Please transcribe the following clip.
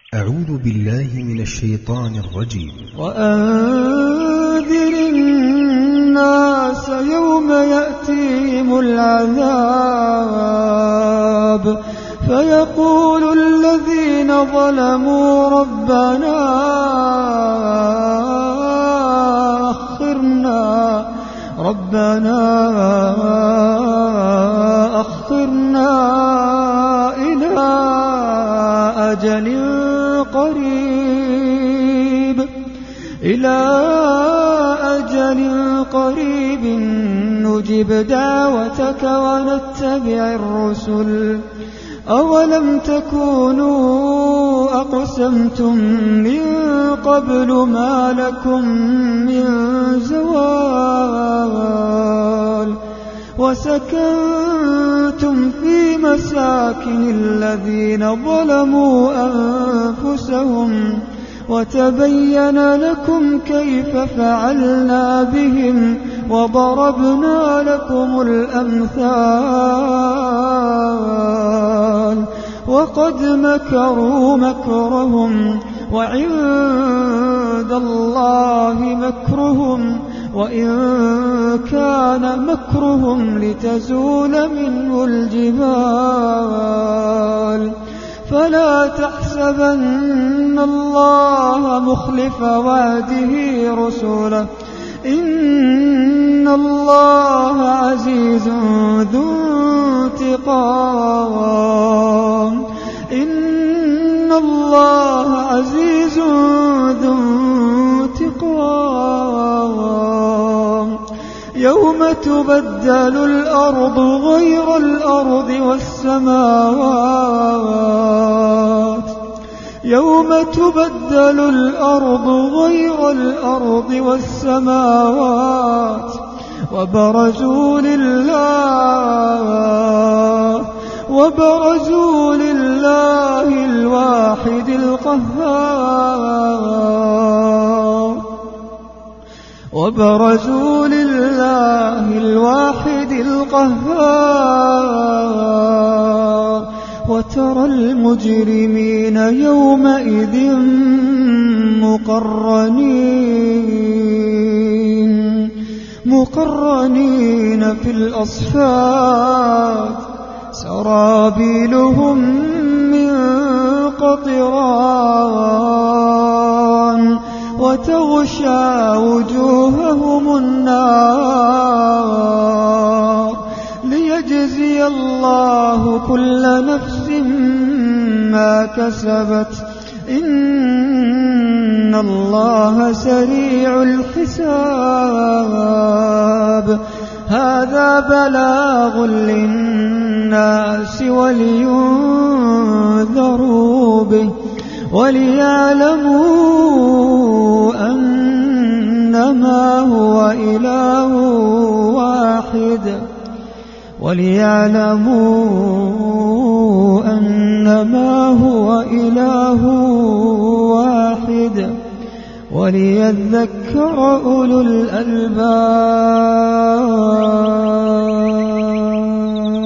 أعوذ بالله من الشيطان الرجيم. وأنذر الناس يوم يأتيهم العذاب فيقول الذين ظلموا ربنا أخرنا إلى أجل قريب نجب دعوتك ونتبع الرسل أولم تكونوا أقسمتم من قبل ما لكم من زوال وسكنتم في مساكن الذين ظلموا أنفسهم وتبين لكم كيف فعلنا بهم وضربنا لكم الأمثال وقد مكروا مكرهم وعند الله مكرهم وإن كان مكرهم لتزول منه الجبال فلا تحسبن الله مخلف وعده رسله إن الله عزيز ذو انتقام يوم تبدل الأرض غير الأرض والسماوات وبرزوا لله الواحد القهار وترى المجرمين يومئذ مقرنين في الأصفاد سرابيلهم من قطران وتغشى وجوههم النار ليجزي الله كل نفس ما كسبت إن الله سريع الحساب هذا بلاغ للناس ولينذروا به وليعلموا أنما هو إله واحد وليذكر أولو الألباب.